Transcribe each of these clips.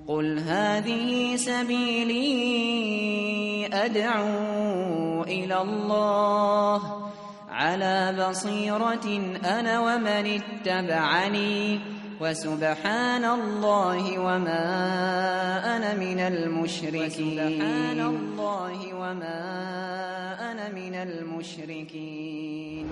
قل هذه سبيلي أدعو إلى الله على بصيرة أنا ومن اتبعني وسبحان الله وما أنا من المشركين.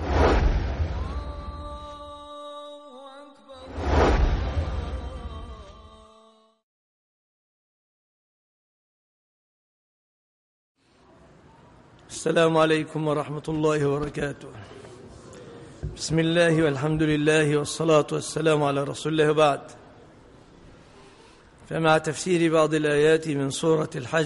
السلام عليكم ورحمة الله وبركاته. بسم الله والحمد لله والصلاة والسلام على رسول الله وبعد. فمع تفسير بعض الآيات من سورة الحج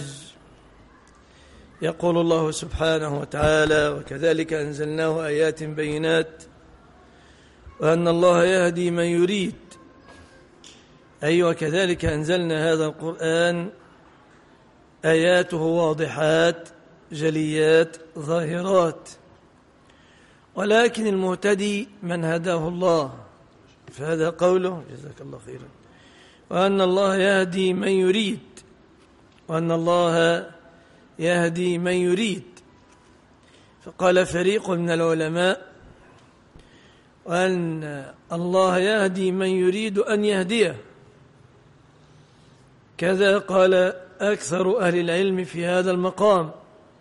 يقول الله سبحانه وتعالى: وكذلك أنزلناه آيات بينات وأن الله يهدي من يريد. أي وكذلك أنزلنا هذا القرآن آياته واضحات جليات ظاهرات، ولكن المهتدي من هداه الله، فهذا قوله جزاك الله خيرا: وأن الله يهدي من يريد، وأن الله يهدي من يريد. فقال فريق من العلماء وأن الله يهدي من يريد أن يهديه، كذا قال أكثر أهل العلم في هذا المقام.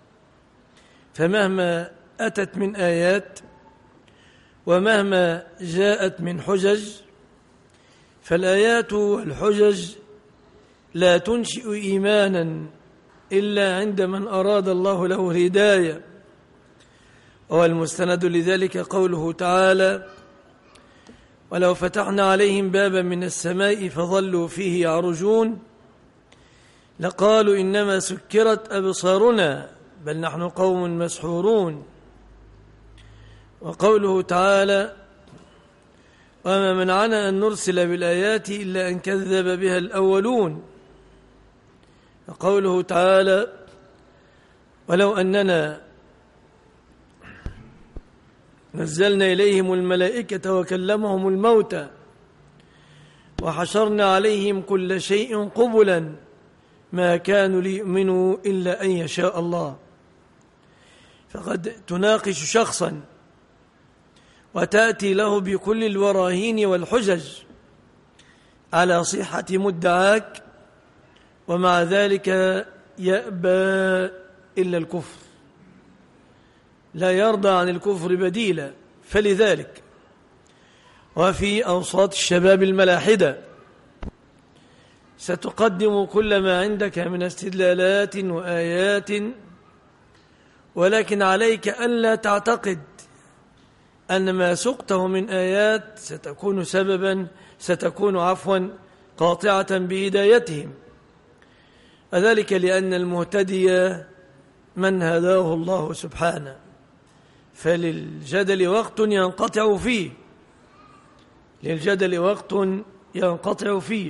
فمهما أتت من آيات ومهما جاءت من حجج، فالآيات والحجج لا تنشئ إيمانا إلا عند من أراد الله له الهداية. والمستند لذلك قوله تعالى: ولو فتحنا عليهم بابا من السماء فظلوا فيه يعرجون لقالوا إنما سكرت أبصارنا بل نحن قوم مسحورون. وقوله تعالى: وما منعنا أن نرسل بالآيات إلا أن كذب بها الأولون. وقوله تعالى: ولو أننا نزلنا إليهم الملائكة وكلمهم الموتى وحشرنا عليهم كل شيء قبلا ما كانوا ليؤمنوا إلا أن يشاء الله. فقد تناقش شخصا وتأتي له بكل البراهين والحجج على صحة مدعاك، ومع ذلك يأبى إلا الكفر، لا يرضى عن الكفر بديلا. فلذلك وفي أوساط الشباب الملاحدة ستقدم كل ما عندك من استدلالات وآيات، ولكن عليك ألا تعتقد أن ما سقته من آيات ستكون قاطعة بهدايتهم. وذلك لأن المهتدي من هداه الله سبحانه، فللجدل وقت ينقطع فيه،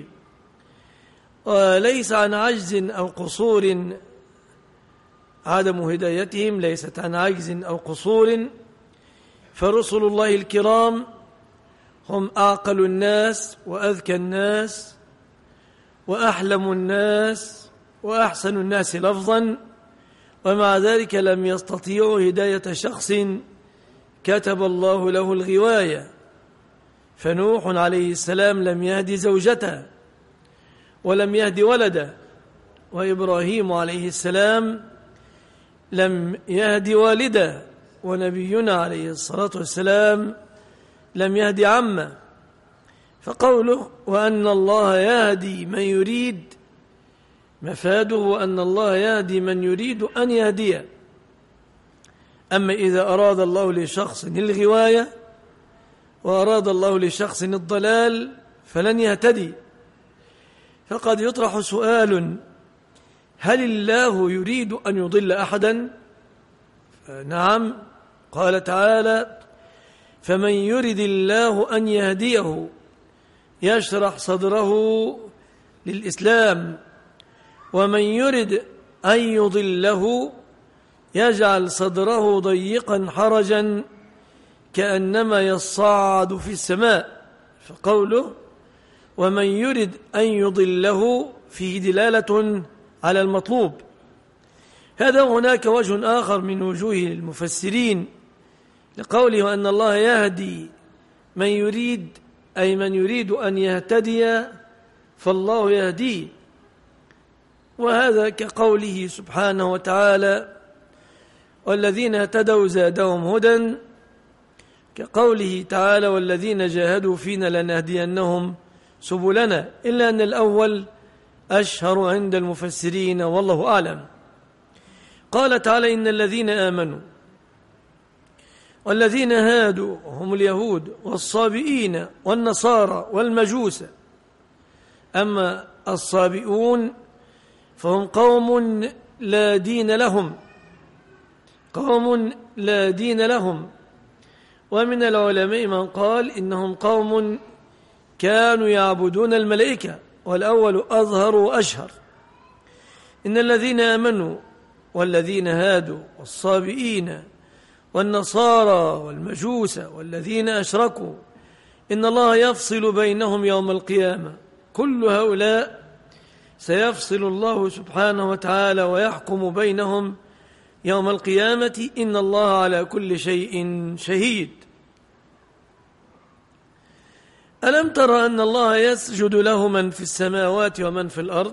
وليس عن عجز أو قصور عدم هدايتهم، ليست عن عجز أو قصور. فرسل الله الكرام هم أعقل الناس وأذكى الناس وأحلم الناس وأحسن الناس لفظا، ومع ذلك لم يستطيعوا هداية شخص كتب الله له الغواية. فنوح عليه السلام لم يهدي زوجته ولم يهدي ولده، وإبراهيم عليه السلام لم يهدي والده، ونبينا عليه الصلاة والسلام لم يهدي عمه. فقوله وأن الله يهدي من يريد مفاده أن الله يهدي من يريد أن يهديه. أما إذا أراد الله لشخص الغواية وأراد الله لشخص الضلال فلن يهتدي. فقد يطرح سؤال: هل الله يريد أن يضل أحدا؟ نعم، قال تعالى: فمن يرد الله أن يهديه يشرح صدره للإسلام، ومن يرد أن يضله يجعل صدره ضيقا حرجا كأنما يصعد في السماء. فقوله ومن يرد أن يضله فيه دلالة على المطلوب. هذا هناك وجه آخر من وجوه المفسرين لقوله أن الله يهدي من يريد، أي من يريد أن يهتدي فالله يهديه، وهذا كقوله سبحانه وتعالى والذين اهتدوا زادهم هدى، كقوله تعالى والذين جاهدوا فينا لنهدينهم سبلنا، إلا أن الأول أشهر عند المفسرين والله أعلم. قال تعالى إن الذين آمنوا والذين هادوا هم اليهود والصابئين والنصارى والمجوس، أما الصابئون فهم قوم لا دين لهم، قوم لا دين لهم. ومن العلماء من قال إنهم قوم كانوا يعبدون الملائكة، والأول أظهر وأشهر. إن الذين آمنوا والذين هادوا والصابئين والنصارى والمجوس والذين أشركوا إن الله يفصل بينهم يوم القيامة، كل هؤلاء سيفصل الله سبحانه وتعالى ويحكم بينهم يوم القيامة، إن الله على كل شيء شهيد. ألم تر أن الله يسجد له من في السماوات ومن في الأرض؟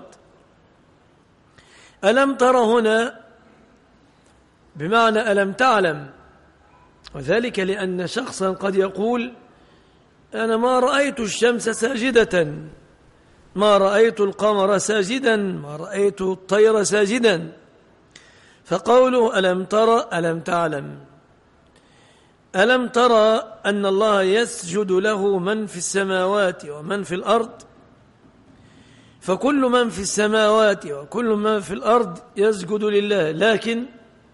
ألم تر هنا بمعنى ألم تعلم، وذلك لأن شخصا قد يقول أنا ما رأيت الشمس ساجدة، ما رأيت القمر ساجدا، ما رأيت الطير ساجدا، فقوله ألم تر ألم تعلم. ألم ترى أن الله يسجد له من في السماوات ومن في الأرض؟ فكل من في السماوات وكل من في الأرض يسجد لله، لكن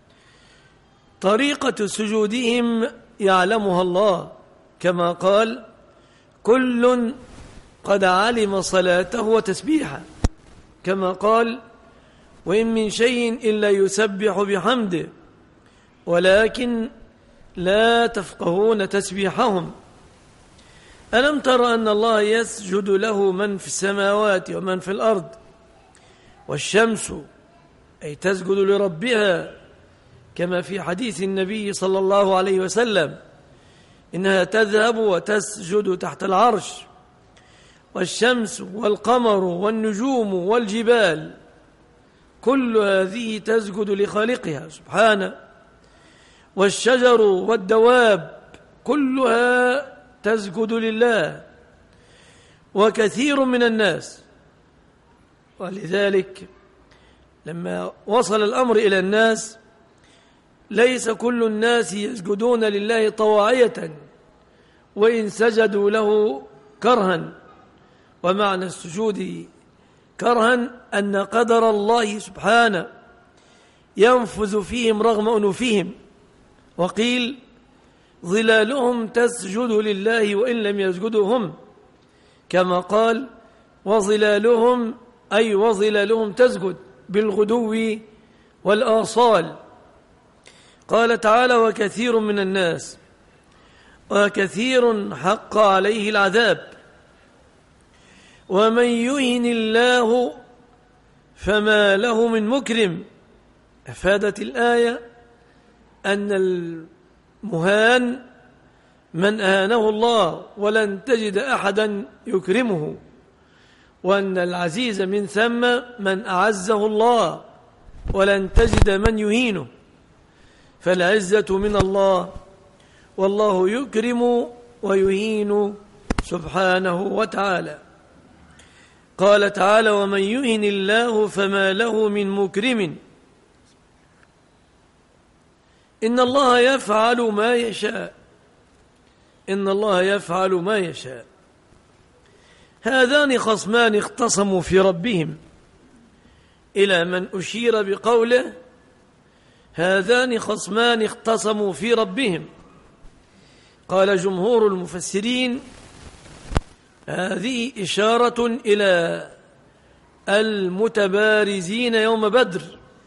طريقة سجودهم يعلمها الله، كما قال كل قد علم صلاته وتسبيحه، كما قال وإن من شيء إلا يسبح بحمده ولكن لا تفقهون تسبيحهم. ألم تر أن الله يسجد له من في السماوات ومن في الأرض، والشمس أي تسجد لربها، كما في حديث النبي صلى الله عليه وسلم إنها تذهب وتسجد تحت العرش، والشمس والقمر والنجوم والجبال كل هذه تسجد لخالقها سبحانه، والشجر والدواب كلها تسجد لله، وكثير من الناس. ولذلك لما وصل الأمر إلى الناس ليس كل الناس يسجدون لله طواعية وإن سجدوا له كرها، ومعنى السجود كرها أن قدر الله سبحانه ينفذ فيهم رغم أنوفهم، وقيل ظلالهم تسجد لله وإن لم يسجدوا هم، كما قال وظلالهم أي وظلالهم تسجد بالغدو والآصال. قال تعالى وكثير من الناس، وكثير حق عليه العذاب، ومن يهن الله فما له من مكرم. أفادت الآية أن المهان من أهانه الله ولن تجد أحدا يكرمه، وأن العزيز من ثم من أعزه الله ولن تجد من يهينه، فالعزة من الله والله يكرم ويهين سبحانه وتعالى. قال تعالى ومن يهن الله فما له من مكرم، إن الله يفعل ما يشاء، إن الله يفعل ما يشاء. هذان خصمان اختصموا في ربهم، إلى من أشير بقوله هذان خصمان اختصموا في ربهم. قال جمهور المفسرين هذه إشارة إلى المتبارزين يوم بدر.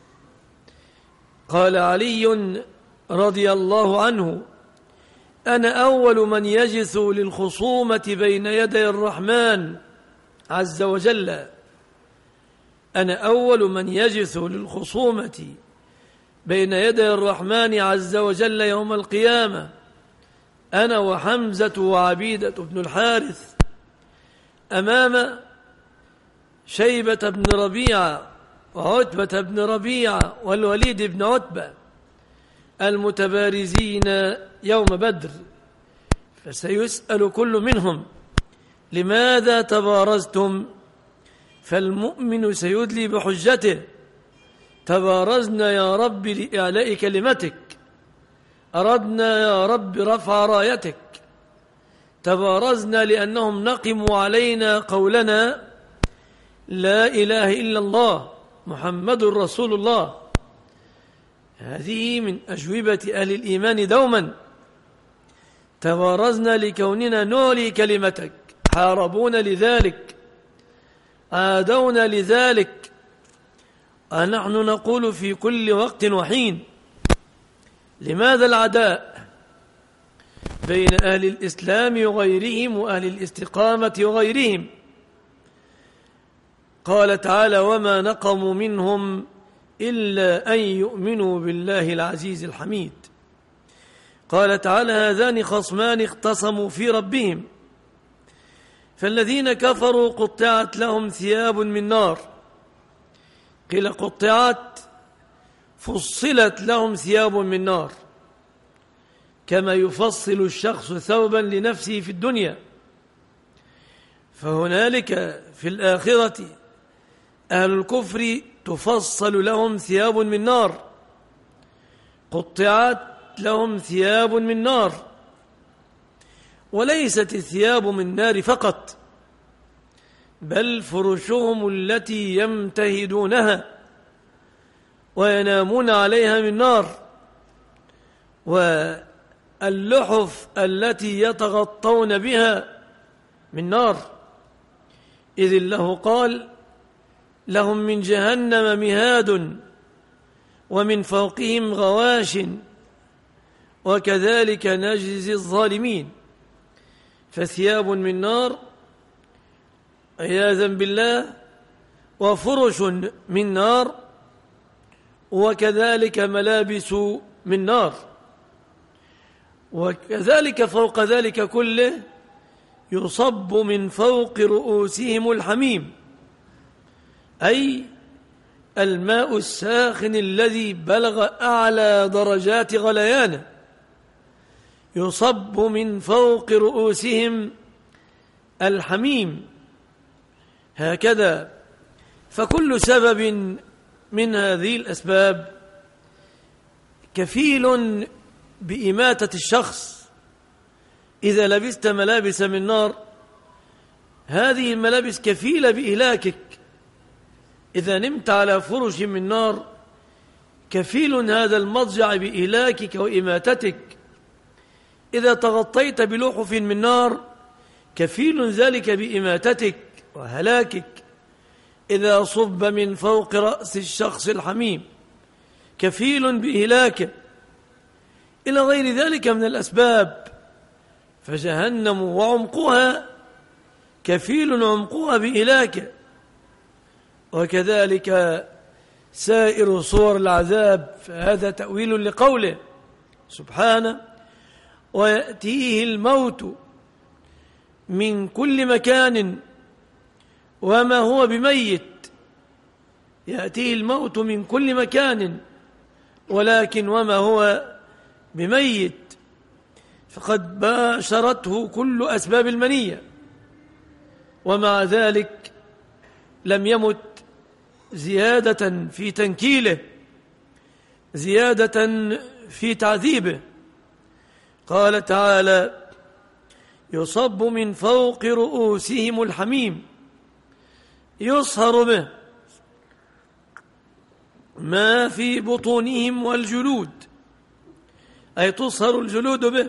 قال علي رضي الله عنه أنا أول من يجث للخصومة بين يدي الرحمن عز وجل: أنا أول من يجث للخصومة بين يدي الرحمن عز وجل يوم القيامة، أنا وحمزة وعبيدة بن الحارث، أمام شيبة بن ربيعة وعتبة بن ربيعة والوليد بن عتبة المتبارزين يوم بدر. فسيسأل كل منهم: لماذا تبارزتم؟ فالمؤمن سيدلي بحجته: تبارزنا يا رب لإعلاء كلمتك، أردنا يا رب رفع رايتك، تبارزنا لأنهم نقموا علينا قولنا لا إله إلا الله محمد رسول الله. هذه من أجوبة أهل الإيمان دوما: تبارزنا لكوننا نعلي كلمتك، حاربونا لذلك، عادونا لذلك. ونحن نقول في كل وقت وحين: لماذا العداء بين أهل الإسلام وغيرهم وأهل الاستقامة وغيرهم؟ قال تعالى: وما نقموا منهم إلا أن يؤمنوا بالله العزيز الحميد. قال تعالى: هذان خصمان اختصموا في ربهم فالذين كفروا قطعت لهم ثياب من نار. قيل قطعت، فصلت لهم ثياب من نار، كما يفصل الشخص ثوبا لنفسه في الدنيا. فهنالك في الآخرة أهل الكفر تفصل لهم ثياب من نار، قطعت لهم ثياب من نار. وليست الثياب من نار فقط، بل فرشهم التي يمتهدونها وينامون عليها من نار، واللحف التي يتغطون بها من نار. إذ الله قال: لهم من جهنم مهاد ومن فوقهم غواش وكذلك نجزي الظالمين. فثياب من نار عياذا بالله، وفرش من نار، وكذلك ملابس من نار. وكذلك فوق ذلك كله يصب من فوق رؤوسهم الحميم، أي الماء الساخن الذي بلغ أعلى درجات غليانه، يصب من فوق رؤوسهم الحميم. هكذا فكل سبب من هذه الأسباب كفيل بإماتة الشخص. إذا لبست ملابس من نار، هذه الملابس كفيلة بإهلاكك. إذا نمت على فرش من نار، كفيل هذا المضجع بإهلاكك وإماتتك. إذا تغطيت بلحف من نار، كفيل ذلك بإماتتك وهلاكك. إذا صب من فوق رأس الشخص الحميم، كفيل بإهلاكه، إلى غير ذلك من الأسباب. فجهنم وعمقها كفيل عمقها بإهلاكه. وكذلك سائر صور العذاب، فهذا تأويل لقوله سبحانه: ويأتيه الموت من كل مكان وما هو بميت. يأتيه الموت من كل مكان، ولكن وما هو بميت، فقد باشرته كل أسباب المنية، ومع ذلك لم يمت، زيادة في تنكيله، زيادة في تعذيبه. قال تعالى: يصب من فوق رؤوسهم الحميم يصهر به ما في بطونهم والجلود، أي تصهر الجلود به.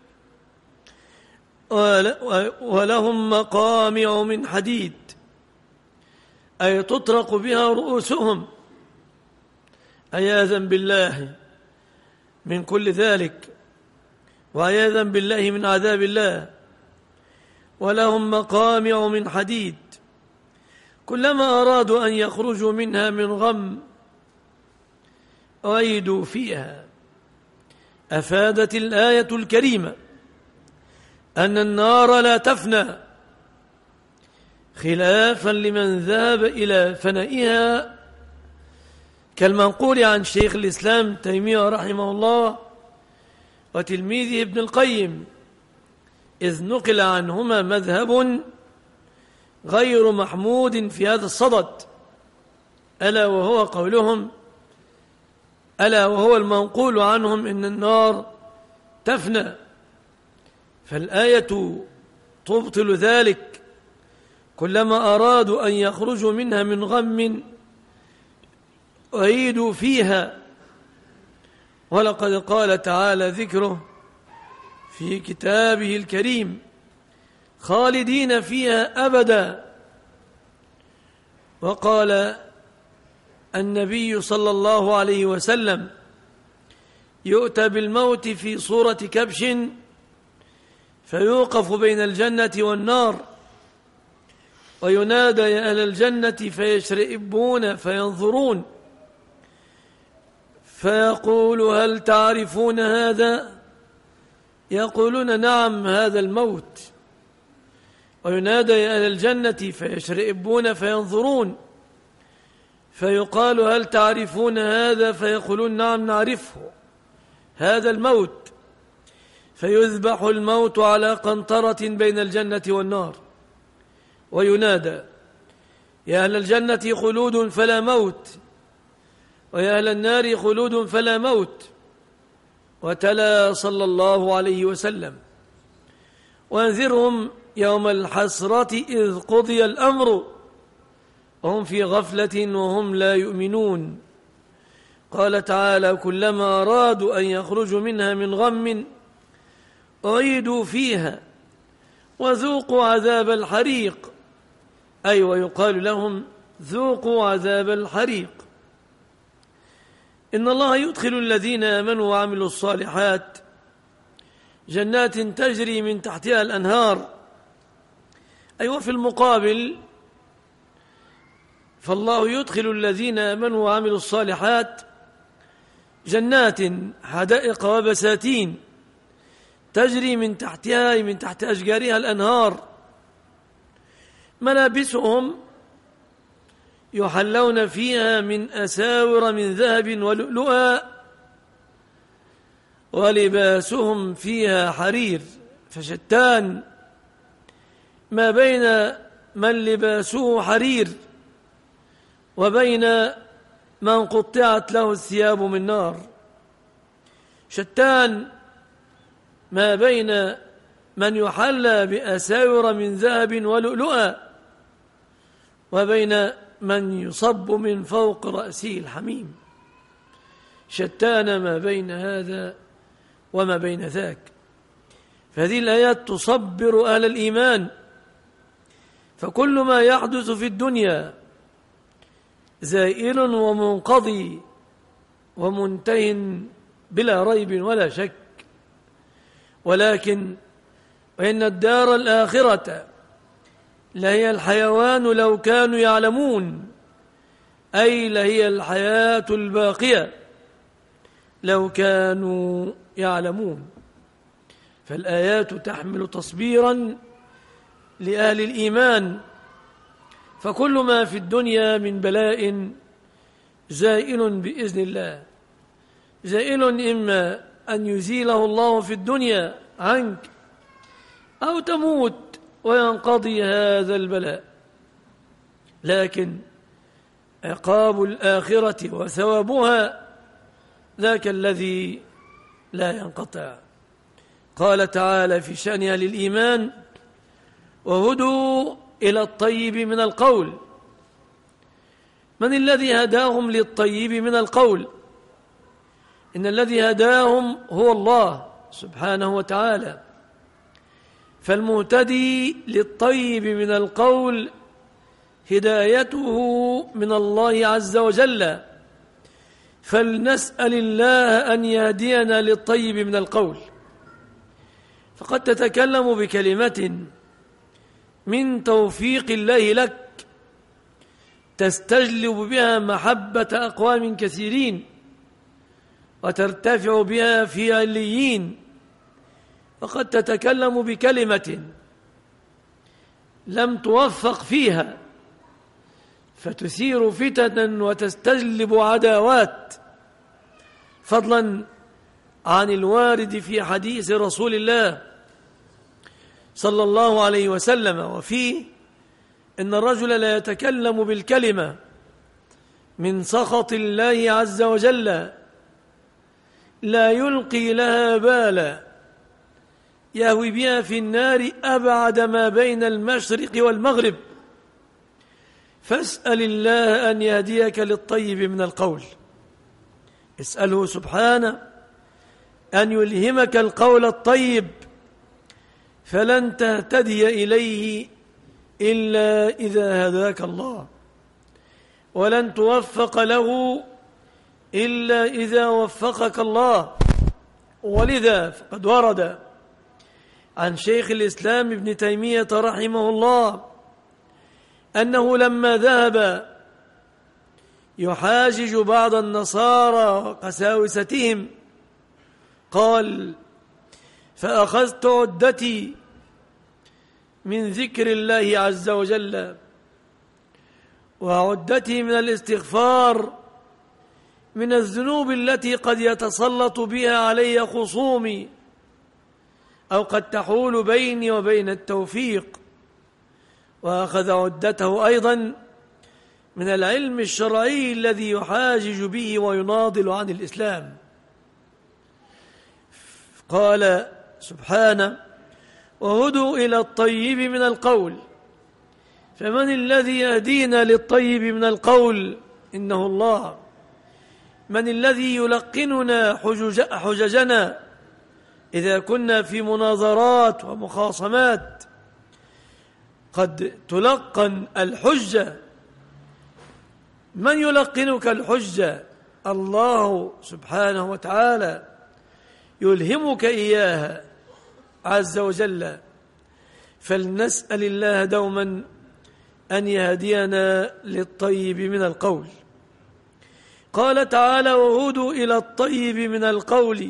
ولهم مقامع من حديد، أي تطرق بها رؤوسهم، عياذا بالله من كل ذلك، وعياذا بالله من عذاب الله. ولهم مقامع من حديد، كلما أرادوا أن يخرجوا منها من غم أعيدوا فيها. أفادت الآية الكريمة أن النار لا تفنى، خلافا لمن ذهب إلى فنائها كالمنقول عن شيخ الإسلام تيمية رحمه الله وتلميذه ابن القيم، إذ نقل عنهما مذهب غير محمود في هذا الصدد، ألا وهو المنقول عنهم إن النار تفنى. فالآية تبطل ذلك، كلما أرادوا أن يخرجوا منها من غم أعيدوا فيها. ولقد قال تعالى ذكره في كتابه الكريم خالدين فيها أبدا. وقال النبي صلى الله عليه وسلم يؤتى بالموت في صورة كبش فيوقف بين الجنة والنار وينادى يا أهل الجنة فيشرئبون فينظرون فيقول هل تعرفون هذا؟ يقولون نعم هذا الموت. وينادى يا أهل الجنة فيشرئبون فينظرون فيقال هل تعرفون هذا؟ فيقولون نعم نعرفه هذا الموت. فيذبح الموت على قنطرة بين الجنة والنار وينادى يا أهل الجنة خلود فلا موت ويا أهل النار خلود فلا موت. وتلا صلى الله عليه وسلم وانذرهم يوم الحسرة إذ قضي الأمر وهم في غفلة وهم لا يؤمنون. قال تعالى كلما أرادوا أن يخرجوا منها من غم أعيدوا فيها وذوقوا عذاب الحريق، أي ويقال لهم ذوقوا عذاب الحريق. إن الله يدخل الذين آمنوا وعملوا الصالحات جنات تجري من تحتها الأنهار، أي وفي المقابل فالله يدخل الذين آمنوا وعملوا الصالحات جنات حدائق وبساتين تجري من تحتها من تحت أشجارها الأنهار، ملابسهم يحلون فيها من أساور من ذهب ولؤلؤا ولباسهم فيها حرير. فشتان ما بين من لباسه حرير وبين من قطعت له الثياب من نار. شتان ما بين من يحلى بأساور من ذهب ولؤلؤا وبين من يصب من فوق رأسه الحميم. شتان ما بين هذا وما بين ذاك. فهذه الآيات تصبر أهل الإيمان، فكل ما يحدث في الدنيا زائل ومنقضي ومنتهٍ بلا ريب ولا شك، ولكن وإن الدار الآخرة لهي الحيوان لو كانوا يعلمون، أي لهي الحياة الباقية لو كانوا يعلمون. فالآيات تحمل تصبيرا لأهل الإيمان، فكل ما في الدنيا من بلاء زائل بإذن الله، زائل إما أن يزيله الله في الدنيا عنك أو تموت وينقضي هذا البلاء، لكن عقاب الآخرة وثوابها ذاك الذي لا ينقطع. قال تعالى في شأن أهل الإيمان وهدوا إلى الطيب من القول. من الذي هداهم للطيب من القول؟ إن الذي هداهم هو الله سبحانه وتعالى. فالمهتدي للطيب من القول هدايته من الله عز وجل، فلنسأل الله أن يهدينا للطيب من القول. فقد تتكلم بكلمة من توفيق الله لك تستجلب بها محبة أقوام كثيرين وترتفع بها في عليين، وقد تتكلم بكلمة لم توفق فيها فتثير فتنا وتستجلب عداوات، فضلا عن الوارد في حديث رسول الله صلى الله عليه وسلم وفيه إن الرجل لا يتكلم بالكلمة من سخط الله عز وجل لا يلقي لها بالا يهوي بها في النار أبعد ما بين المشرق والمغرب، فاسأل الله أن يهديك للطيب من القول. اسأله سبحانه أن يلهمك القول الطيب، فلن تهتدي إليه إلا إذا هداك الله، ولن توفق له إلا إذا وفقك الله. ولذا فقد ورد عن شيخ الإسلام ابن تيمية رحمه الله أنه لما ذهب يحاجج بعض النصارى وقساوستهم قال: فأخذت عدتي من ذكر الله عز وجل وعدتي من الاستغفار من الذنوب التي قد يتسلط بها علي خصومي أو قد تحول بيني وبين التوفيق، وأخذ عدته أيضا من العلم الشرعي الذي يحاجج به ويناضل عن الإسلام. قال سبحانه: وهدوا إلى الطيب من القول، فمن الذي يهدينا للطيب من القول؟ إنه الله. من الذي يلقننا حججنا إذا كنا في مناظرات ومخاصمات؟ قد تلقن الحجة. من يلقنك الحجة؟ الله سبحانه وتعالى يلهمك إياها عز وجل. فلنسأل الله دوما أن يهدينا للطيب من القول. قال تعالى: وهدوا إلى الطيب من القول.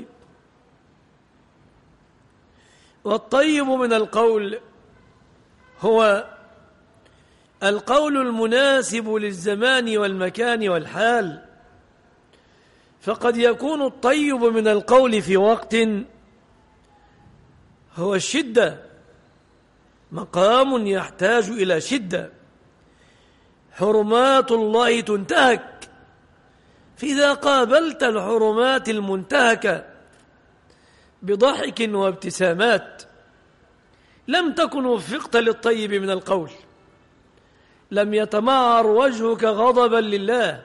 والطيب من القول هو القول المناسب للزمان والمكان والحال، فقد يكون الطيب من القول في وقت هو الشدة، مقام يحتاج إلى شدة، حرمات الله تنتهك، فإذا قابلت الحرمات المنتهكة بضحك وابتسامات لم تكن وفقت للطيب من القول، لم يتمعر وجهك غضبا لله.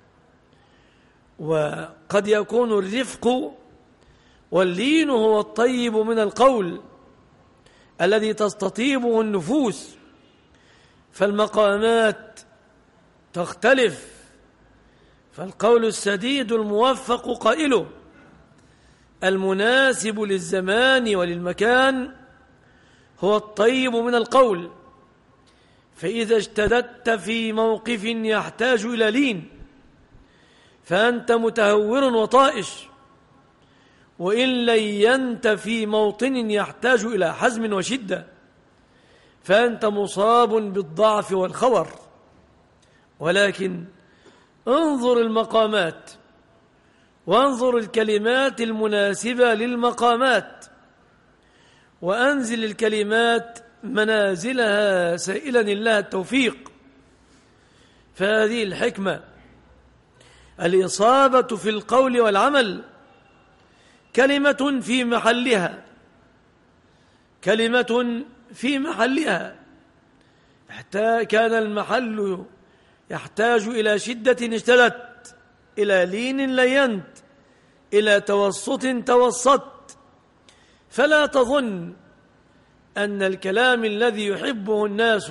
وقد يكون الرفق واللين هو الطيب من القول الذي تستطيبه النفوس، فالمقامات تختلف، فالقول السديد الموفق قائله المناسب للزمان وللمكان هو الطيب من القول. فإذا اشتددت في موقف يحتاج إلى لين فأنت متهور وطائش، وإن لينت في موطن يحتاج إلى حزم وشدة فأنت مصاب بالضعف والخور. ولكن انظر المقامات وانظر الكلمات المناسبة للمقامات، وأنزل الكلمات منازلها سائلا الله التوفيق. فهذه الحكمة، الإصابة في القول والعمل، كلمة في محلها، كلمة في محلها. كان المحل يحتاج إلى شدة اشتدت، إلى لين لينت، إلى توسط توسطت. فلا تظن أن الكلام الذي يحبه الناس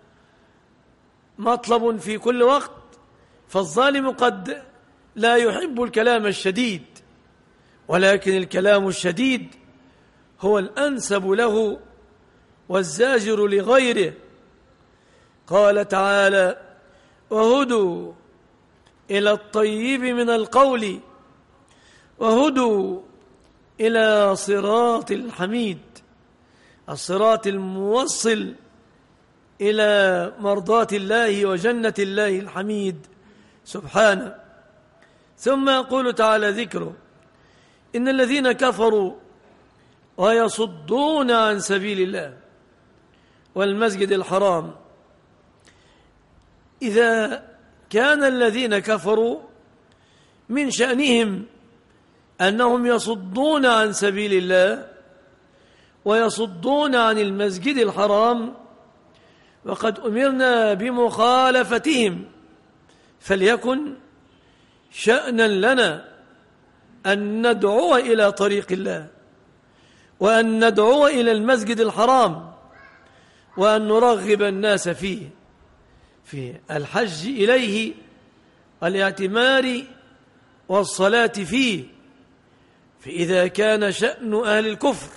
مطلب في كل وقت، فالظالم قد لا يحب الكلام الشديد، ولكن الكلام الشديد هو الأنسب له والزاجر لغيره. قال تعالى: وهدوا إلى الطيب من القول وهدوا إلى صراط الحميد، الصراط الموصل إلى مرضاة الله وجنة الله الحميد سبحانه. ثم يقول تعالى ذكره: إن الذين كفروا ويصدون عن سبيل الله والمسجد الحرام. إذا كان الذين كفروا من شأنهم أنهم يصدون عن سبيل الله ويصدون عن المسجد الحرام، وقد أمرنا بمخالفتهم، فليكن شأنا لنا أن ندعو إلى طريق الله، وأن ندعو إلى المسجد الحرام، وأن نرغب الناس فيه، في الحج إليه والاعتمار والصلاة فيه. فإذا كان شأن أهل الكفر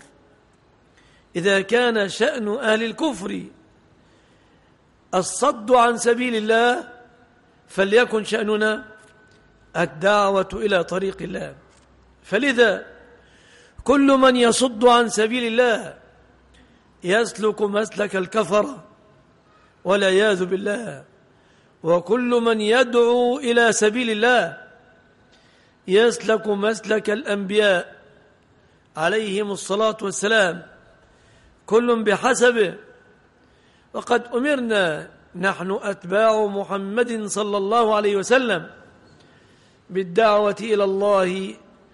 الصد عن سبيل الله، فليكن شأننا الدعوة إلى طريق الله. فلذا كل من يصد عن سبيل الله يسلك مسلك الكفرة والعياذ بالله، وكل من يدعو إلى سبيل الله يسلك مسلك الأنبياء عليهم الصلاة والسلام، كل بحسبه. وقد أمرنا نحن أتباع محمد صلى الله عليه وسلم بالدعوة إلى الله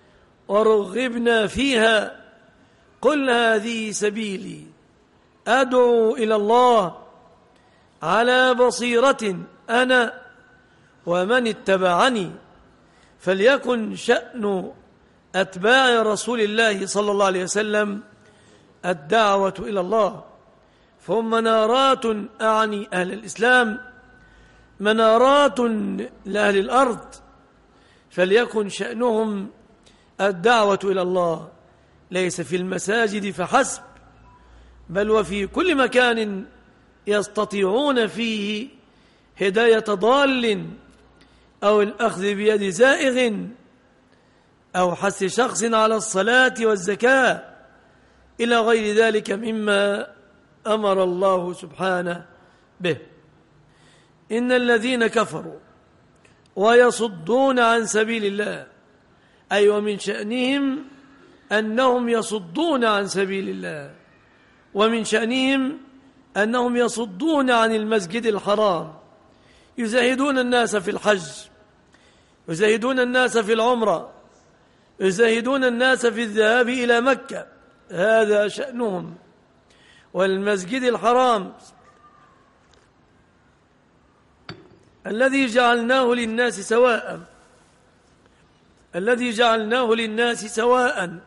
ورغبنا فيها. قل هذه سبيلي أدعو إلى الله على بصيرة أنا ومن اتبعني. فليكن شأن أتباع رسول الله صلى الله عليه وسلم الدعوة إلى الله، فهم منارات، أعني أهل الإسلام، منارات لأهل الأرض، فليكن شأنهم الدعوة إلى الله، ليس في المساجد فحسب، بل وفي كل مكان يستطيعون فيه هداية ضال أو الأخذ بيد زائغ أو حث شخص على الصلاة والزكاة إلى غير ذلك مما أمر الله سبحانه به. إن الذين كفروا ويصدون عن سبيل الله، أي ومن شأنهم أنهم يصدون عن سبيل الله، ومن شأنهم أنهم يصدون عن المسجد الحرام، يزاهدون الناس في الحج، يزاهدون الناس في العمرة، يزاهدون الناس في الذهاب إلى مكة، هذا شأنهم. والمسجد الحرام الذي جعلناه للناس سواء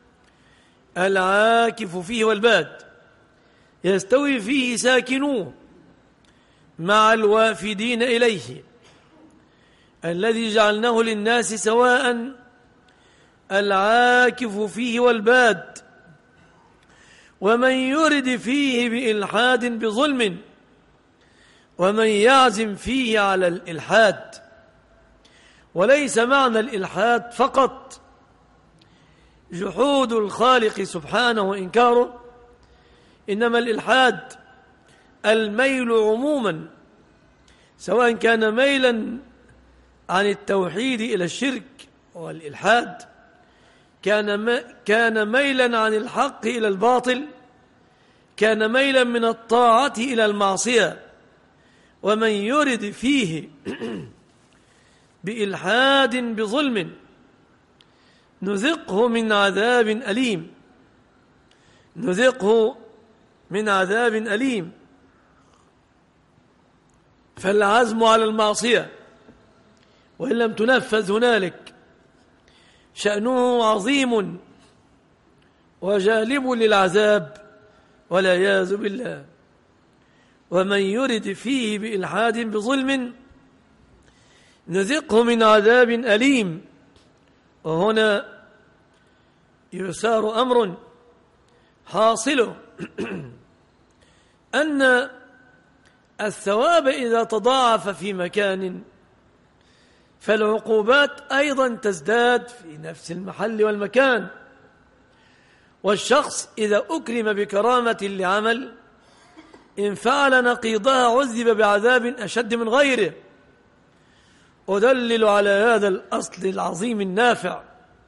العاكف فيه والباد، يستوي فيه ساكنوه مع الوافدين إليه. الذي جعلناه للناس سواء العاكف فيه والباد، ومن يرد فيه بإلحاد بظلم، ومن يعزم فيه على الإلحاد. وليس معنى الإلحاد فقط جحود الخالق سبحانه وإنكاره، إنما الإلحاد الميل عموما، سواء كان ميلا عن التوحيد إلى الشرك والإلحاد، كان ميلا عن الحق إلى الباطل، كان ميلا من الطاعة إلى المعصية. ومن يرد فيه بإلحاد بظلم نذقه من عذاب أليم. فالعزم على المعصية وإن لم تنفذ هنالك شأنه عظيم وجالب للعذاب والعياذ بالله. ومن يرد فيه بإلحاد بظلم نذقه من عذاب أليم. وهنا يسار أمر حاصله أن الثواب إذا تضاعف في مكان فالعقوبات أيضا تزداد في نفس المحل والمكان. والشخص إذا أكرم بكرامة لعمل إن فعل نقيضها عذب بعذاب أشد من غيره. أدلل على هذا الأصل العظيم النافع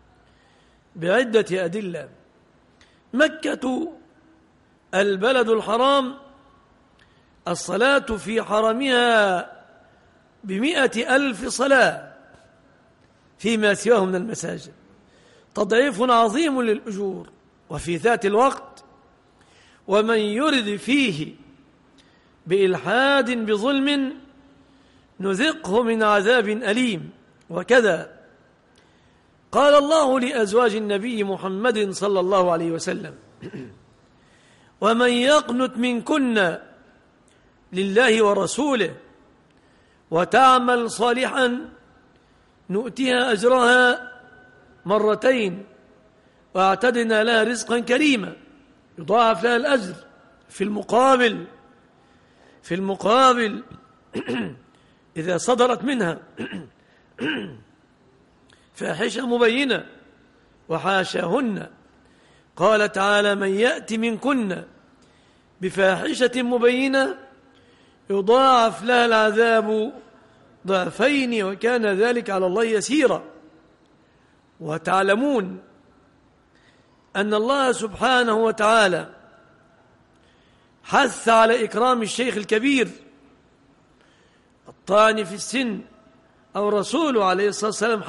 بعدة أدلة. مكة البلد الحرام الصلاة في حرمها ب100,000 صلاة فيما سواه من المساجد، تضعيف عظيم للأجور. وفي ذات الوقت ومن يرد فيه بإلحاد بظلم نذقه من عذاب أليم. وكذا قال الله لأزواج النبي محمد صلى الله عليه وسلم: ومن يقنت منكن لله ورسوله وتعمل صالحا نؤتها أجرها مرتين واعتدنا لها رزقا كريما. يضاعف لها الأجر في المقابل إذا صدرت منها فاحشة مبينة. وحاشاهن قال تعالى: من يأتي منكن بفاحشة مبينة يضاعف لها العذاب ضعفين وكان ذلك على الله يسيرا. وتعلمون أن الله سبحانه وتعالى حث على إكرام الشيخ الكبير الطاعن في السن، أو رسوله عليه الصلاة والسلام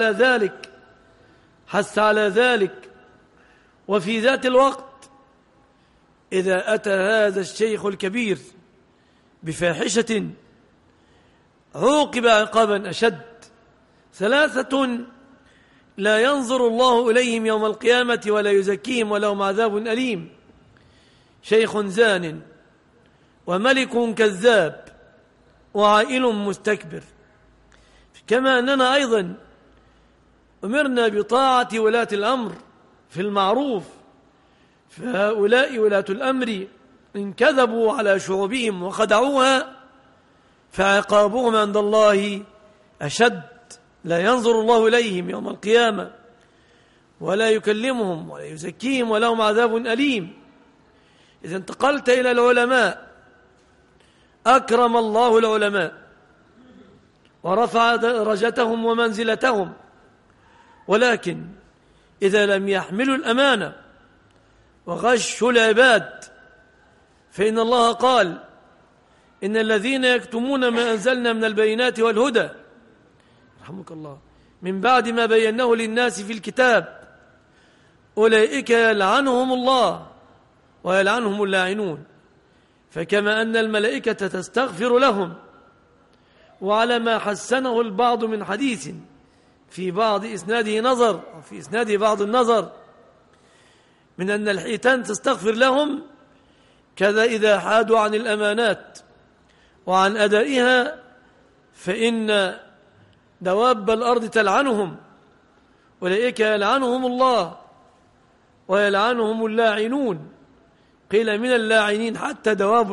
حث على ذلك. وفي ذات الوقت إذا أتى هذا الشيخ الكبير بفاحشة عوقب عقابا أشد. 3 لا ينظر الله إليهم يوم القيامة ولا يزكيهم ولهم عذاب أليم: شيخ زان وملك كذاب وعائل مستكبر. كما أننا أيضا أمرنا بطاعة ولاة الأمر في المعروف، فهؤلاء ولاة الأمر إن كذبوا على شعوبهم وخدعوها فعقابهم عند الله أشد. لا ينظر الله إليهم يوم القيامة ولا يكلمهم ولا يزكيهم ولهم عذاب أليم. إذا انتقلت إلى العلماء أكرم الله العلماء ورفع درجتهم ومنزلتهم، ولكن إذا لم يحملوا الأمانة وغشوا العباد فإن الله قال: إن الذين يكتمون ما أنزلنا من البينات والهدى رحمك الله من بعد ما بيناه للناس في الكتاب أولئك يلعنهم الله ويلعنهم اللاعنون. فكما أن الملائكة تستغفر لهم، وعلى ما حسنه البعض من حديث في بعض إسناده نظر، وفي إسناده بعض النظر من أن الحيتان تستغفر لهم، كذا إذا حادوا عن الأمانات وعن أدائها فإن دواب الأرض تلعنهم، أولئك يلعنهم الله ويلعنهم اللاعنون. قيل من اللاعنين حتى دواب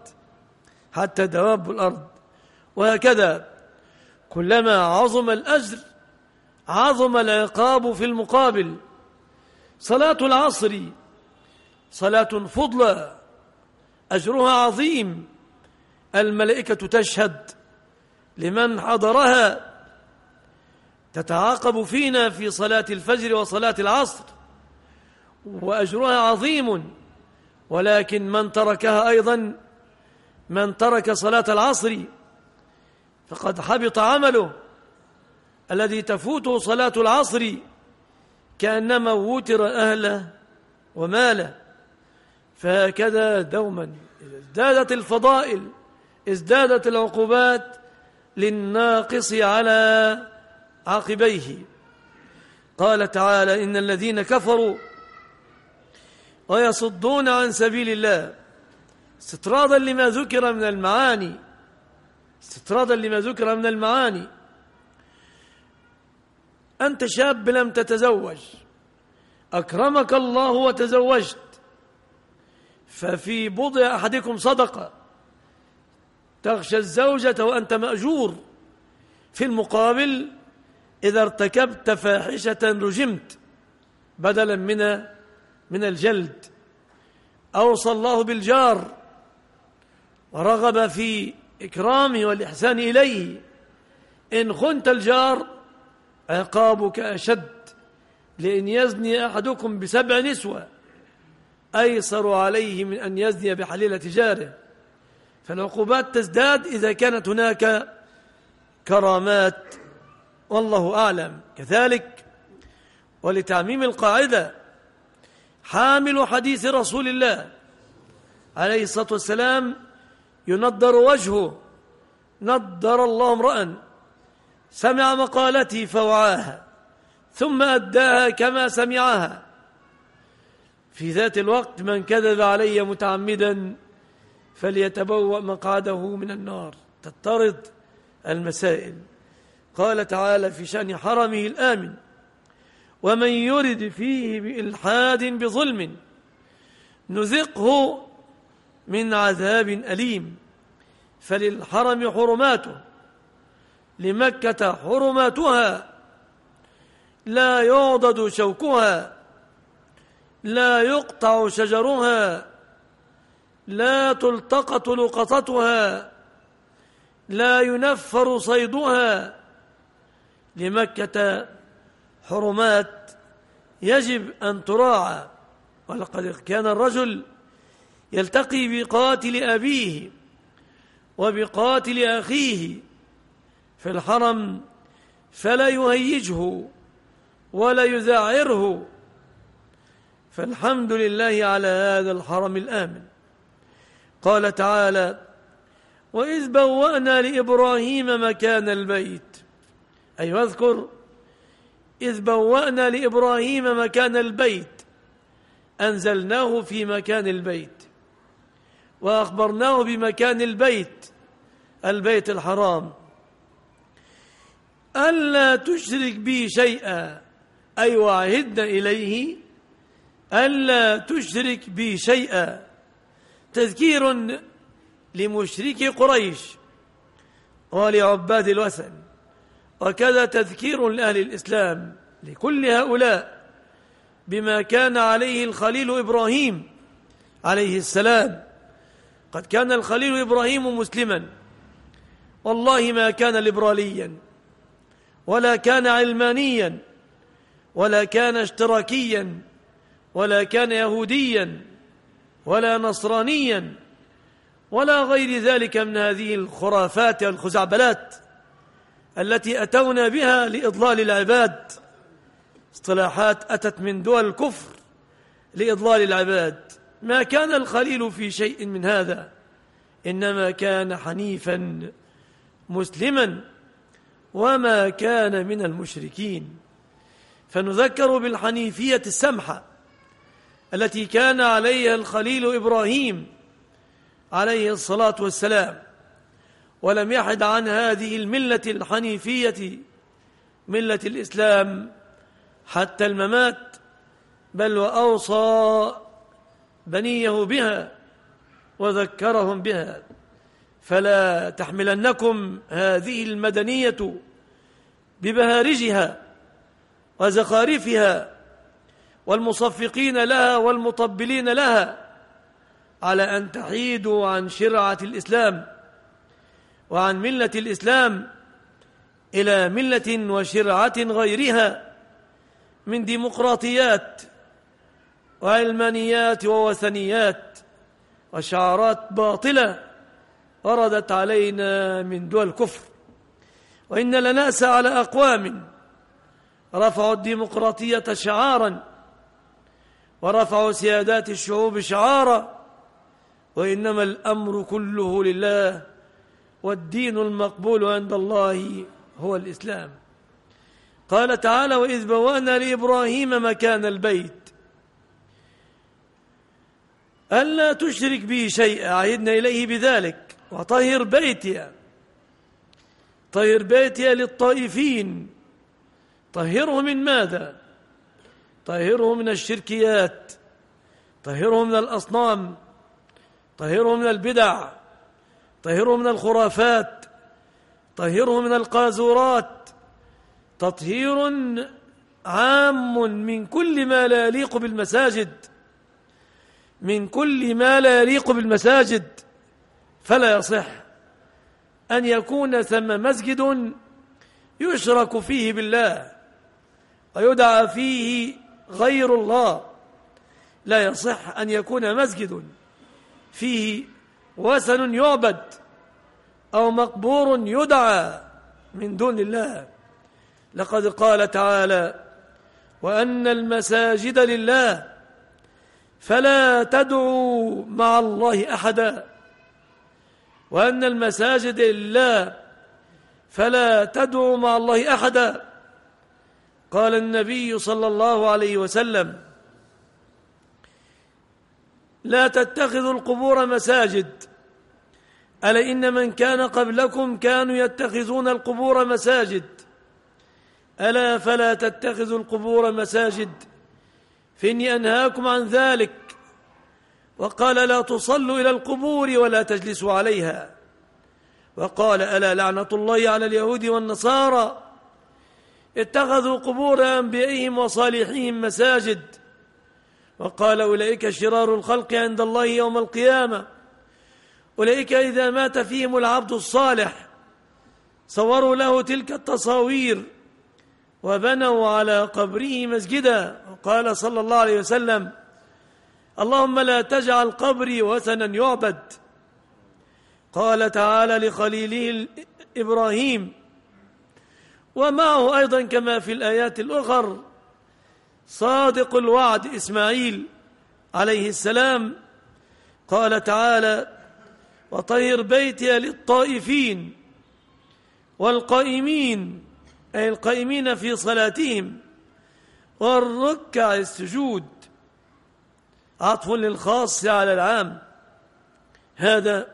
الأرض. وهكذا كلما عظم الأجر عظم العقاب في المقابل. صلاة العصر صلاة فضلى أجرها عظيم، الملائكة تشهد لمن حضرها، تتعاقب فينا في صلاة الفجر وصلاة العصر وأجرها عظيم. ولكن من تركها أيضا، من ترك صلاة العصر فقد حبط عمله. الذي تفوته صلاة العصر كأنما وتر أهله وماله. فهكذا دوما إذا ازدادت الفضائل ازدادت العقوبات للناقص على عقبيه. قال تعالى: إن الذين كفروا ويصدون عن سبيل الله استطرادا لما ذكر من المعاني. أنت شاب لم تتزوج، أكرمك الله وتزوجت، ففي بضع أحدكم صدقة، تخشى الزوجة وأنت مأجور، في المقابل إذا ارتكبت فاحشة رجمت بدلا من الجلد. أوصى الله بالجار ورغب في إكرامه والإحسان إليه. إن خنت الجار عقابك أشد، لأن يزني أحدكم ب7 نسوة أيسر عليه من أن يزني بحليلة جاره. فالعقوبات تزداد إذا كانت هناك كرامات، والله أعلم. كذلك ولتعميم القاعدة، حامل حديث رسول الله عليه الصلاة والسلام ينضر وجهه، نضر الله امرأ سمع مقالتي فوعاها ثم أداها كما سمعها. في ذات الوقت من كذب علي متعمدا فليتبوأ مقعده من النار. تضطرد المسائل. قال تعالى في شأن حرمه الآمن: ومن يرد فيه بإلحاد بظلم نذقه من عذاب أليم. فللحرم حرماته، لمكة حرماتها، لا يعضد شوكها، لا يقطع شجرها، لا تلتقط لقطتها، لا ينفر صيدها. لمكة حرمات يجب أن تراعى. ولقد كان الرجل يلتقي بقاتل أبيه وبقاتل أخيه في الحرم فلا يهيجه ولا يذعره. فالحمد لله على هذا الحرم الآمن. قال تعالى: وإذ بوأنا لإبراهيم مكان البيت. أي واذكر إذ بوأنا لإبراهيم مكان البيت، أنزلناه في مكان البيت وأخبرناه بمكان البيت، البيت الحرام، ألا تشرك بي شيئا، أي وعهدنا إليه ألا تشرك بي شيئا. تذكير لمشركي قريش ولعباد الوثن، وكذا تذكير لأهل الإسلام لكل هؤلاء بما كان عليه الخليل إبراهيم عليه السلام. قد كان الخليل إبراهيم مسلما، والله ما كان ليبراليا ولا كان علمانيا ولا كان اشتراكيا ولا كان يهوديا ولا نصرانيا ولا غير ذلك من هذه الخرافات والخزعبلات التي أتونا بها لإضلال العباد، اصطلاحات أتت من دول الكفر لإضلال العباد. ما كان الخليل في شيء من هذا، إنما كان حنيفا مسلما وما كان من المشركين. فنذكر بالحنيفية السمحة التي كان عليها الخليل إبراهيم عليه الصلاة والسلام، ولم يحد عن هذه الملة الحنيفية ملة الإسلام حتى الممات، بل وأوصى بنيه بها وذكرهم بها. فلا تحملنكم هذه المدنية ببهارجها وزخارفها والمصفقين لها والمطبلين لها على أن تحيدوا عن شرعة الإسلام وعن ملة الإسلام إلى ملة وشرعة غيرها من ديمقراطيات وعلمانيات ووثنيات وشعارات باطلة وردت علينا من دول الكفر. وإن لنأس على أقوام رفعوا الديمقراطية شعارا ورفعوا سيادات الشعوب شعارا، وإنما الأمر كله لله، والدين المقبول عند الله هو الإسلام. قال تعالى: وإذ بوأنا لإبراهيم مكان البيت ألا تشرك به شيئا، عهدنا إليه بذلك. وطهر بيتي، طهر بيتي للطائفين. طهره من ماذا؟ طهره من الشركيات، طهره من الأصنام، طهره من البدع، طهره من الخرافات، طهره من القاذورات، تطهير عام من كل ما لا يليق بالمساجد، من كل ما لا يليق بالمساجد. فلا يصح أن يكون ثم مسجد يشرك فيه بالله ويدعى فيه غير الله. لا يصح أن يكون مسجد فيه وثن يعبد أو مقبور يدعى من دون الله. لقد قال تعالى: وأن المساجد لله فلا تدعوا مع الله أحدا. وأن المساجد لله فلا تدعوا مع الله أحدا. قال النبي صلى الله عليه وسلم: لا تتخذوا القبور مساجد، ألا إن من كان قبلكم كانوا يتخذون القبور مساجد، ألا فلا تتخذوا القبور مساجد فإني أنهاكم عن ذلك. وقال: لا تصلوا إلى القبور ولا تجلسوا عليها. وقال: ألا لعنة الله على اليهود والنصارى اتخذوا قبور أنبيائهم وصالحين مساجد. وقال: أولئك شرار الخلق عند الله يوم القيامة، أولئك إذا مات فيهم العبد الصالح صوروا له تلك التصاوير وبنوا على قبره مسجدا. وقال صلى الله عليه وسلم: اللهم لا تجعل قبري وثنا يعبد. قال تعالى لخليله إبراهيم، ومعه أيضا كما في الآيات الأخر صادق الوعد إسماعيل عليه السلام، قال تعالى: وطهر بيتي للطائفين والقائمين، أي القائمين في صلاتهم، والركع السجود، عطف للخاص على العام. هذا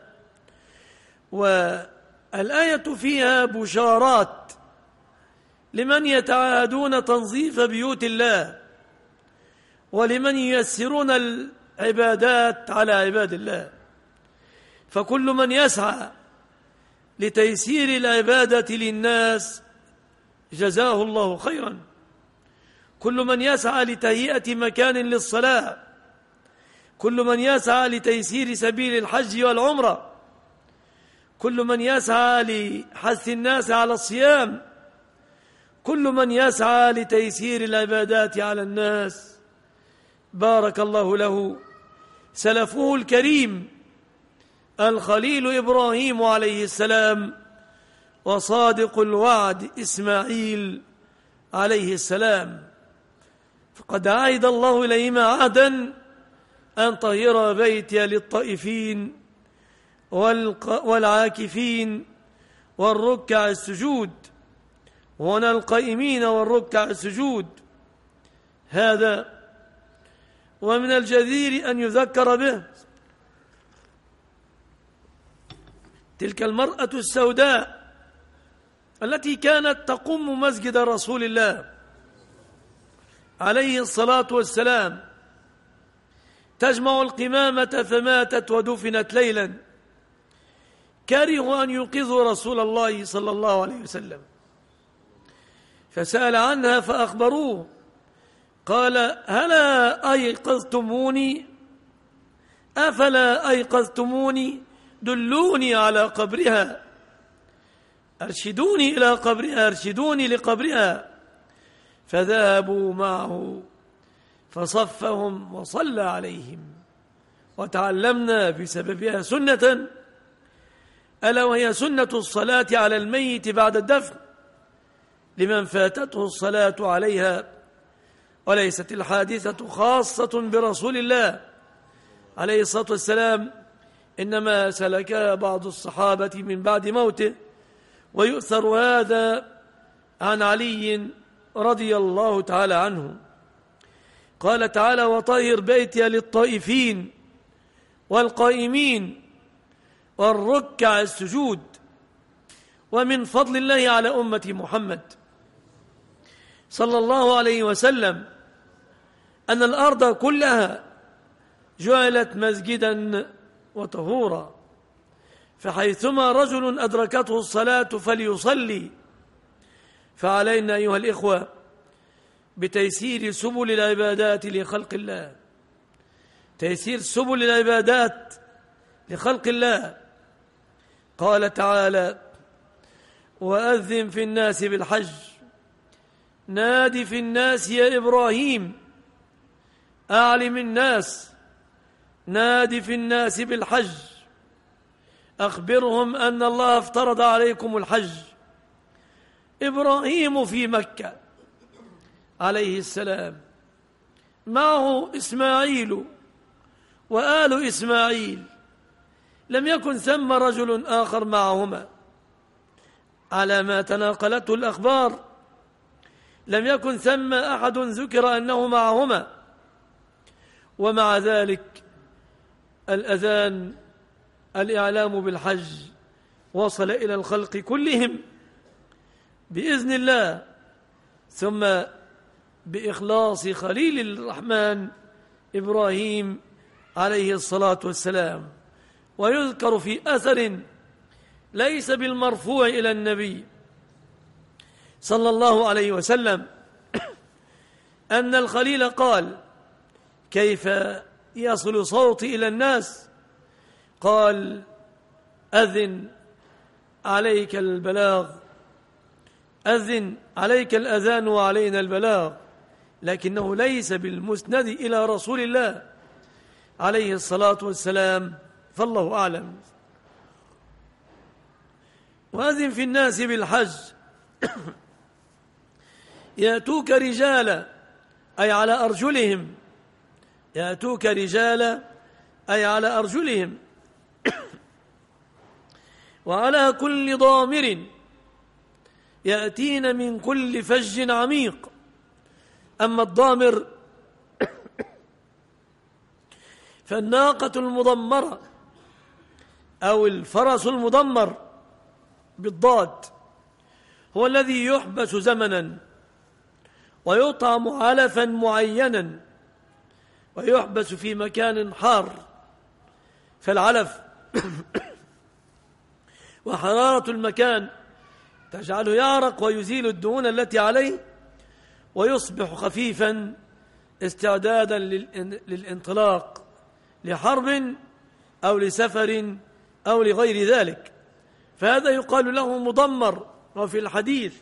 والآية فيها بشارات لمن يتعاهدون تنظيف بيوت الله ولمن ييسرون العبادات على عباد الله. فكل من يسعى لتيسير العبادة للناس جزاه الله خيرا. كل من يسعى لتهيئة مكان للصلاة، كل من يسعى لتيسير سبيل الحج والعمرة، كل من يسعى لحث الناس على الصيام، كل من يسعى لتيسير العبادات على الناس، بارك الله له سلفه الكريم الخليل إبراهيم عليه السلام وصادق الوعد إسماعيل عليه السلام. فقد عهد الله إليهما عهدا أن طهر بيتي للطائفين والعاكفين والركع السجود، وهنا القائمين والركع السجود. هذا ومن الجدير أن يذكر به تلك المرأة السوداء التي كانت تقوم مسجد رسول الله عليه الصلاة والسلام، تجمع القمامة فماتت ودفنت ليلا. كرهوا أن يوقظوا رسول الله صلى الله عليه وسلم، فسأل عنها فأخبروه، قال: هلا أيقظتموني؟ أفلا أيقظتموني؟ دلوني على قبرها، أرشدوني إلى قبرها، أرشدوني لقبرها. فذهبوا معه فصفهم وصلى عليهم. وتعلمنا بسببها سنة، ألا وهي سنة الصلاة على الميت بعد الدفن لمن فاتته الصلاة عليها. وليست الحادثة خاصة برسول الله عليه الصلاة والسلام، إنما سلكها بعض الصحابة من بعد موته. ويؤثر هذا عن علي رضي الله تعالى عنه، قال تعالى: وطهر بيتي للطائفين والقائمين والركع السجود. ومن فضل الله على أمة محمد صلى الله عليه وسلم أن الأرض كلها جعلت مسجدا وطهورا، فحيثما رجل أدركته الصلاة فليصلي. فعلينا أيها الإخوة بتيسير سبل العبادات لخلق الله، تيسير سبل العبادات لخلق الله. قال تعالى: وأذن في الناس بالحج نادي في الناس يا إبراهيم، أعلم الناس، نادي في الناس بالحج، أخبرهم أن الله افترض عليكم الحج. إبراهيم في مكة عليه السلام، معه إسماعيل وآل إسماعيل، لم يكن ثم رجل آخر معهما على ما تناقلته الأخبار، لم يكن ثم أحد ذكر أنه معهما. ومع ذلك الأذان، الإعلام بالحج، وصل إلى الخلق كلهم بإذن الله، ثم بإخلاص خليل الرحمن إبراهيم عليه الصلاة والسلام. ويذكر في أثر ليس بالمرفوع إلى النبي صلى الله عليه وسلم أن الخليل قال: كيف يصل صوتي إلى الناس؟ قال: أذن عليك البلاغ، أذن عليك الأذان وعلينا البلاغ، لكنه ليس بالمسند إلى رسول الله عليه الصلاة والسلام، فالله أعلم. وأذن في الناس بالحج يأتوك رجالا أي على أرجلهم، يأتوك رجالا أي على أرجلهم، وعلى كل ضامر يأتين من كل فج عميق. أما الضامر فالناقة المضمرة أو الفرس المضمر بالضاد، هو الذي يحبس زمنا ويطعم علفا معينا ويحبس في مكان حار، فالعلف وحرارة المكان تجعله يعرق ويزيل الدهون التي عليه، ويصبح خفيفا استعدادا للانطلاق لحرب أو لسفر أو لغير ذلك، فهذا يقال له مضمر. وفي الحديث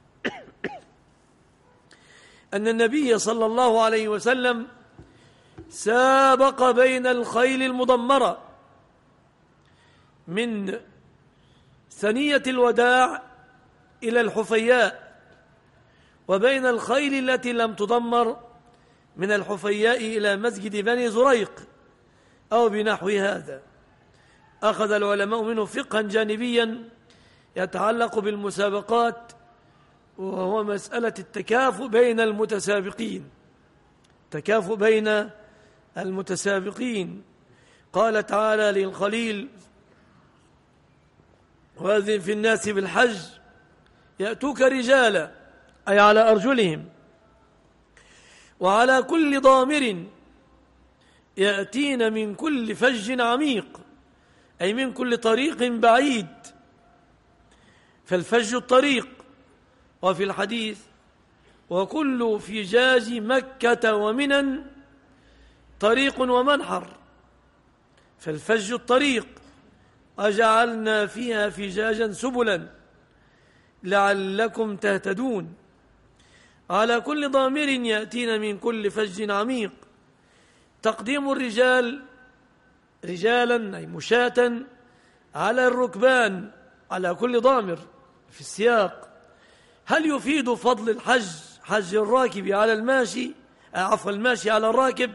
أن النبي صلى الله عليه وسلم سابق بين الخيل المضمرة من ثنية الوداع إلى الحفياء، وبين الخيل التي لم تضمر من الحفياء إلى مسجد بني زريق أو بنحو هذا. أخذ العلماء منه فقها جانبيا يتعلق بالمسابقات، وهو مسألة التكافؤ بين المتسابقين، تكافؤ بين المتسابقين. قال تعالى للخليل: وأذن في الناس بالحج يأتوك رجالا أي على أرجلهم، وعلى كل ضامر يأتين من كل فج عميق أي من كل طريق بعيد، فالفج الطريق. وفي الحديث: وكل فجاج مكة ومنى طريق ومنحر، فالفج الطريق، وجعلنا فيها فجاجا سبلا لعلكم تهتدون. على كل ضامر يأتين من كل فج عميق، تقديم الرجال رجالا أي مشاة على الركبان على كل ضامر في السياق. هل يفيد فضل الحج حج الراكب على الماشي، عفوا الماشي على الراكب؟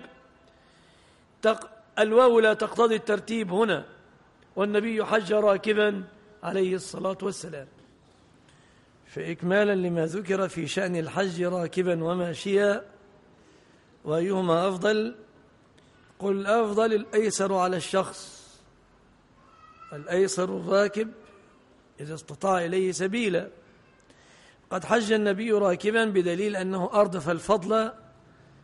الواو لا تقتضي الترتيب هنا، والنبي حج راكبا عليه الصلاة والسلام. فإكمالا لما ذكر في شأن الحج راكبا وماشيا، وأيهما أفضل؟ قل أفضل الأيسر على الشخص، الأيسر الراكب إذا استطاع إليه سبيلا. قد حج النبي راكبا بدليل أنه أردف الفضل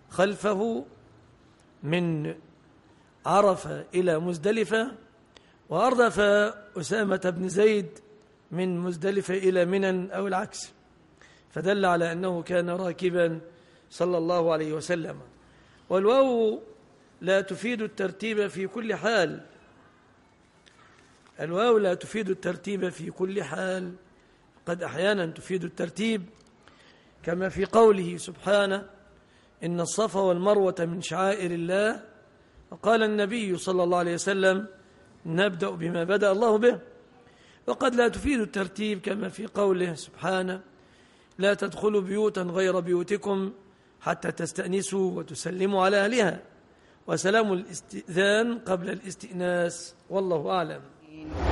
خلفه من عرفة إلى مزدلفة، وأردف أسامة بن زيد من مزدلفة إلى منى أو العكس، فدل على أنه كان راكبا صلى الله عليه وسلم. والواو لا تفيد الترتيب في كل حال، الواو لا تفيد الترتيب في كل حال، قد أحيانا تفيد الترتيب، كما في قوله سبحانه إن الصفا والمروة من شعائر الله، وقال النبي صلى الله عليه وسلم نبدأ بما بدأ الله به. وقد لا تفيد الترتيب كما في قوله سبحانه لا تدخلوا بيوتا غير بيوتكم حتى تستأنسوا وتسلموا على أهلها، وسلام الاستئذان قبل الاستئناس، والله أعلم.